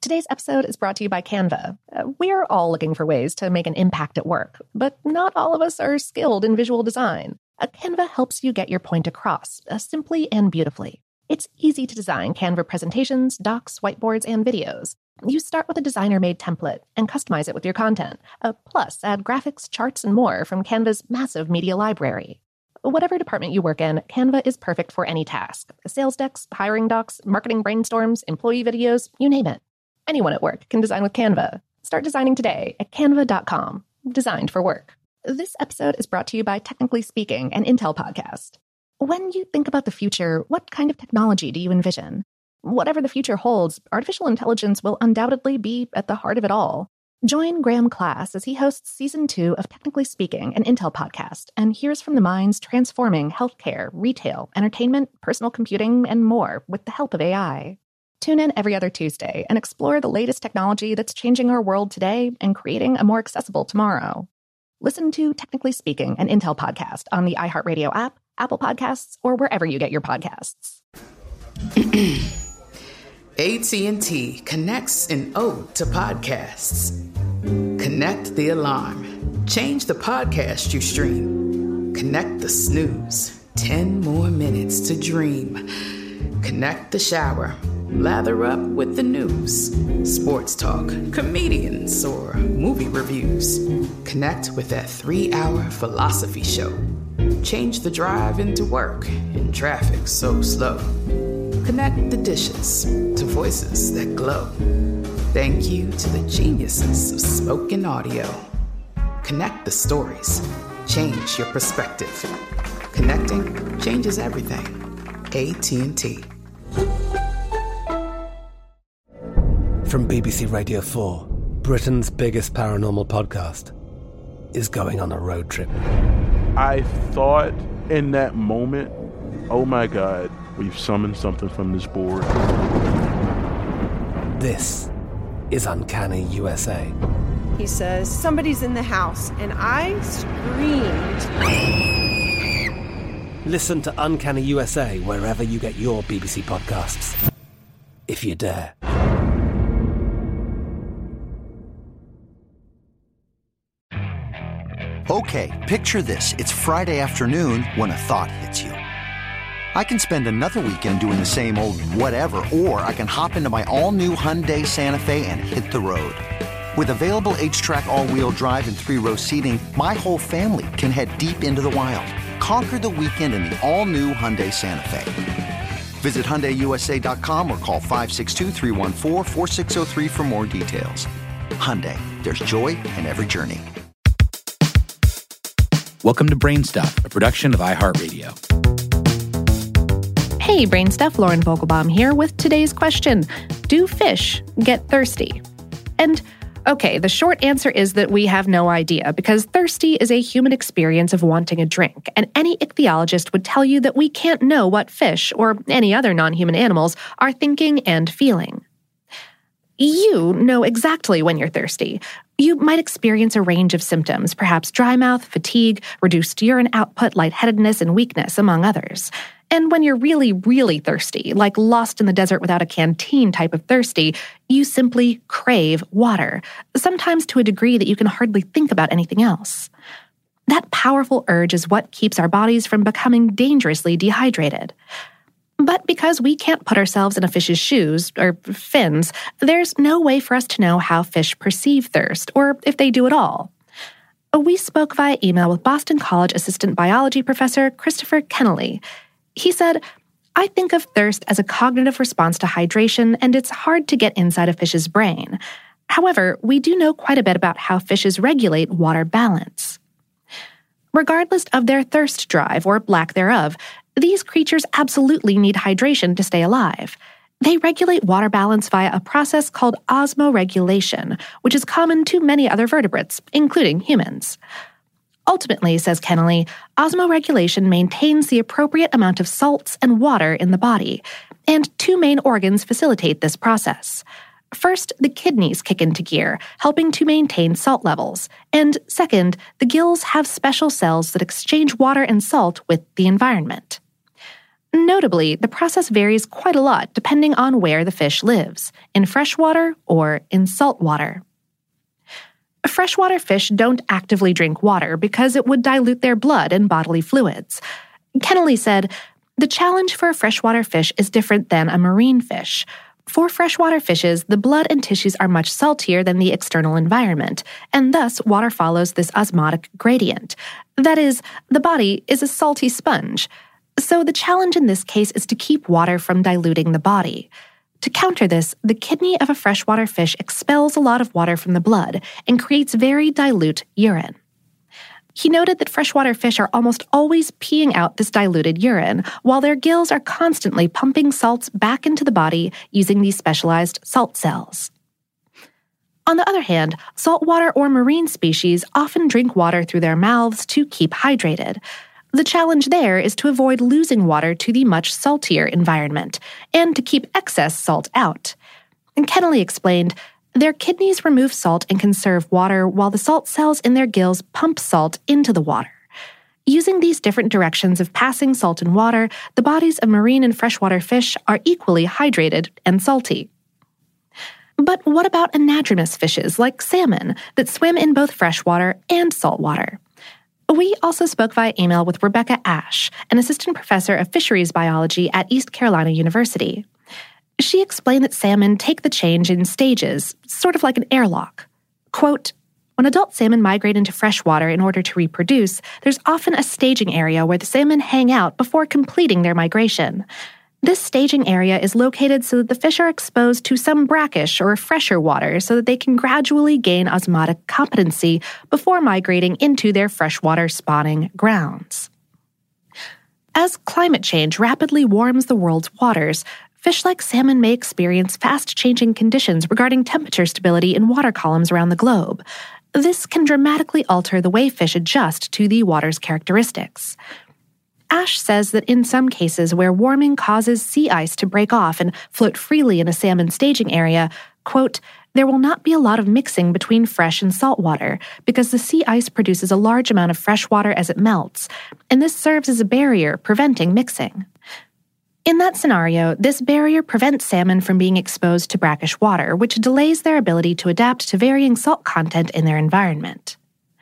Today's episode is brought to you by Canva. We're all looking for ways to make an impact at work, but not all of us are skilled in visual design. Canva helps you get your point across, simply and beautifully. It's easy to design Canva presentations, docs, whiteboards, and videos. You start with a designer-made template and customize it with your content. Plus, add graphics, charts, and more from Canva's massive media library. Whatever department you work in, Canva is perfect for any task. Sales decks, hiring docs, marketing brainstorms, employee videos, you name it. Anyone at work can design with Canva. Start designing today at canva.com. Designed for work. This episode is brought to you by Technically Speaking, an Intel podcast. When you think about the future, what kind of technology do you envision? Whatever the future holds, artificial intelligence will undoubtedly be at the heart of it all. Join Graham Class as he hosts Season 2 of Technically Speaking, an Intel podcast, and hears from the minds transforming healthcare, retail, entertainment, personal computing, and more with the help of AI. Tune in every other Tuesday and explore the latest technology that's changing our world today and creating a more accessible tomorrow. Listen to Technically Speaking, an Intel podcast on the iHeartRadio app, Apple Podcasts, or wherever you get your podcasts. AT&T connects an ode to podcasts. Connect the alarm. Change the podcast you stream. Connect the snooze. 10 more minutes to dream. Connect the shower. Lather up with the news. Sports talk, comedians, or movie reviews. Connect with that 3-hour philosophy show. Change the drive into work in traffic so slow. Connect the dishes to voices that glow. Thank you to the geniuses of spoken audio. Connect the stories. Change your perspective. Connecting changes everything. AT&T. From BBC Radio 4, Britain's biggest paranormal podcast is going on a road trip. I thought in that moment, oh my God, we've summoned something from this board. This is Uncanny USA. He says, somebody's in the house, and I screamed. Listen to Uncanny USA wherever you get your BBC podcasts, if you dare. Okay, picture this. It's Friday afternoon when a thought hits you. I can spend another weekend doing the same old whatever, or I can hop into my all-new Hyundai Santa Fe and hit the road. With available H-Track all-wheel drive and 3-row seating, my whole family can head deep into the wild. Conquer the weekend in the all-new Hyundai Santa Fe. Visit HyundaiUSA.com or call 562-314-4603 for more details. Hyundai, there's joy in every journey. Welcome to Brainstuff, a production of iHeartRadio. Hey, Brainstuff, Lauren Vogelbaum here with today's question. Do fish get thirsty? And, okay, the short answer is that we have no idea, because thirsty is a human experience of wanting a drink, and any ichthyologist would tell you that we can't know what fish, or any other non-human animals, are thinking and feeling. You know exactly when you're thirsty. You might experience a range of symptoms, perhaps dry mouth, fatigue, reduced urine output, lightheadedness, and weakness, among others. And when you're really, really thirsty, like lost in the desert without a canteen type of thirsty, you simply crave water, sometimes to a degree that you can hardly think about anything else. That powerful urge is what keeps our bodies from becoming dangerously dehydrated. But because we can't put ourselves in a fish's shoes, or fins, there's no way for us to know how fish perceive thirst, or if they do at all. We spoke via email with Boston College assistant biology professor Christopher Kenneally. He said, I think of thirst as a cognitive response to hydration, and it's hard to get inside a fish's brain. However, we do know quite a bit about how fishes regulate water balance. Regardless of their thirst drive or lack thereof, these creatures absolutely need hydration to stay alive. They regulate water balance via a process called osmoregulation, which is common to many other vertebrates, including humans. Ultimately, says Kenneally, osmoregulation maintains the appropriate amount of salts and water in the body, and two main organs facilitate this process. First, the kidneys kick into gear, helping to maintain salt levels. And second, the gills have special cells that exchange water and salt with the environment. Notably, the process varies quite a lot depending on where the fish lives, in freshwater or in saltwater. Freshwater fish don't actively drink water because it would dilute their blood and bodily fluids. Kennelly said, "The challenge for a freshwater fish is different than a marine fish. For freshwater fishes, the blood and tissues are much saltier than the external environment, and thus water follows this osmotic gradient. That is, the body is a salty sponge. So the challenge in this case is to keep water from diluting the body. To counter this, the kidney of a freshwater fish expels a lot of water from the blood and creates very dilute urine." He noted that freshwater fish are almost always peeing out this diluted urine, while their gills are constantly pumping salts back into the body using these specialized salt cells. On the other hand, saltwater or marine species often drink water through their mouths to keep hydrated. The challenge there is to avoid losing water to the much saltier environment, and to keep excess salt out. And Kennelly explained, "Their kidneys remove salt and conserve water while the salt cells in their gills pump salt into the water. Using these different directions of passing salt and water, the bodies of marine and freshwater fish are equally hydrated and salty." But what about anadromous fishes like salmon that swim in both freshwater and saltwater? We also spoke via email with Rebecca Ash, an assistant professor of fisheries biology at East Carolina University. She explained that salmon take the change in stages, sort of like an airlock. Quote, "When adult salmon migrate into freshwater in order to reproduce, there's often a staging area where the salmon hang out before completing their migration. This staging area is located so that the fish are exposed to some brackish or fresher water so that they can gradually gain osmotic competency before migrating into their freshwater spawning grounds." As climate change rapidly warms the world's waters, fish like salmon may experience fast-changing conditions regarding temperature stability in water columns around the globe. This can dramatically alter the way fish adjust to the water's characteristics. Ash says that in some cases where warming causes sea ice to break off and float freely in a salmon staging area, quote, "There will not be a lot of mixing between fresh and salt water because the sea ice produces a large amount of fresh water as it melts, and this serves as a barrier preventing mixing. In that scenario, this barrier prevents salmon from being exposed to brackish water, which delays their ability to adapt to varying salt content in their environment."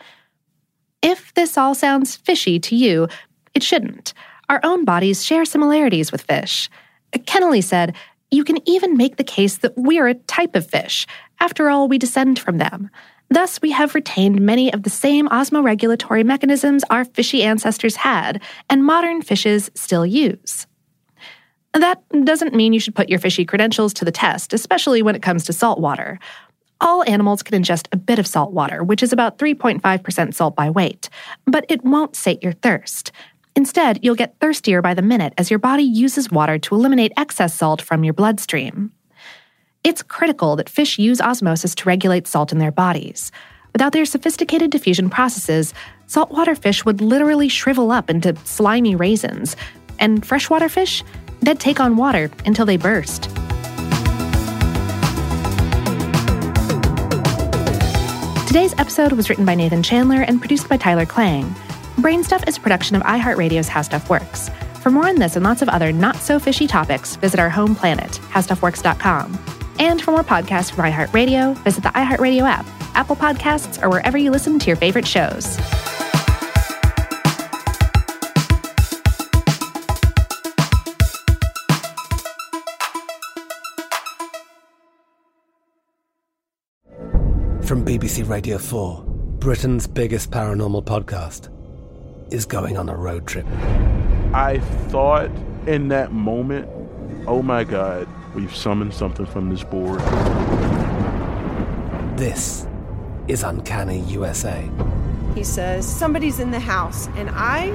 If this all sounds fishy to you, it shouldn't. Our own bodies share similarities with fish. Kennelly said, "You can even make the case that we're a type of fish. After all, we descend from them. Thus, we have retained many of the same osmoregulatory mechanisms our fishy ancestors had, and modern fishes still use." That doesn't mean you should put your fishy credentials to the test, especially when it comes to salt water. All animals can ingest a bit of salt water, which is about 3.5% salt by weight, but it won't sate your thirst. Instead, you'll get thirstier by the minute as your body uses water to eliminate excess salt from your bloodstream. It's critical that fish use osmosis to regulate salt in their bodies. Without their sophisticated diffusion processes, saltwater fish would literally shrivel up into slimy raisins, and freshwater fish, they'd take on water until they burst. Today's episode was written by Nathan Chandler and produced by Tyler Klang. Brainstuff is a production of iHeartRadio's How Stuff Works. For more on this and lots of other not-so-fishy topics, visit our home planet, howstuffworks.com. And for more podcasts from iHeartRadio, visit the iHeartRadio app, Apple Podcasts, or wherever you listen to your favorite shows. From BBC Radio 4, Britain's biggest paranormal podcast is going on a road trip. I thought in that moment, oh my God, we've summoned something from this board. This is Uncanny USA. He says, "Somebody's in the house," and I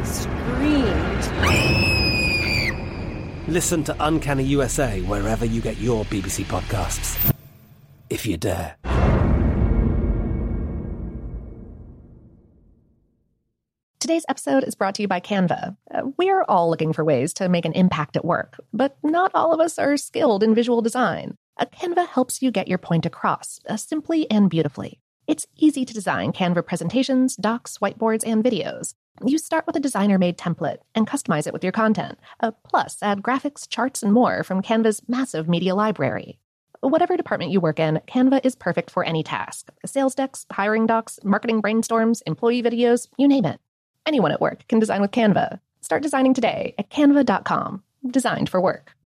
screamed. Listen to Uncanny USA wherever you get your BBC podcasts, if you dare. Today's episode is brought to you by Canva. We're all looking for ways to make an impact at work, but not all of us are skilled in visual design. Canva helps you get your point across, simply and beautifully. It's easy to design Canva presentations, docs, whiteboards, and videos. You start with a designer-made template and customize it with your content. Plus, add graphics, charts, and more from Canva's massive media library. Whatever department you work in, Canva is perfect for any task. Sales decks, hiring docs, marketing brainstorms, employee videos, you name it. Anyone at work can design with Canva. Start designing today at canva.com. Designed for work.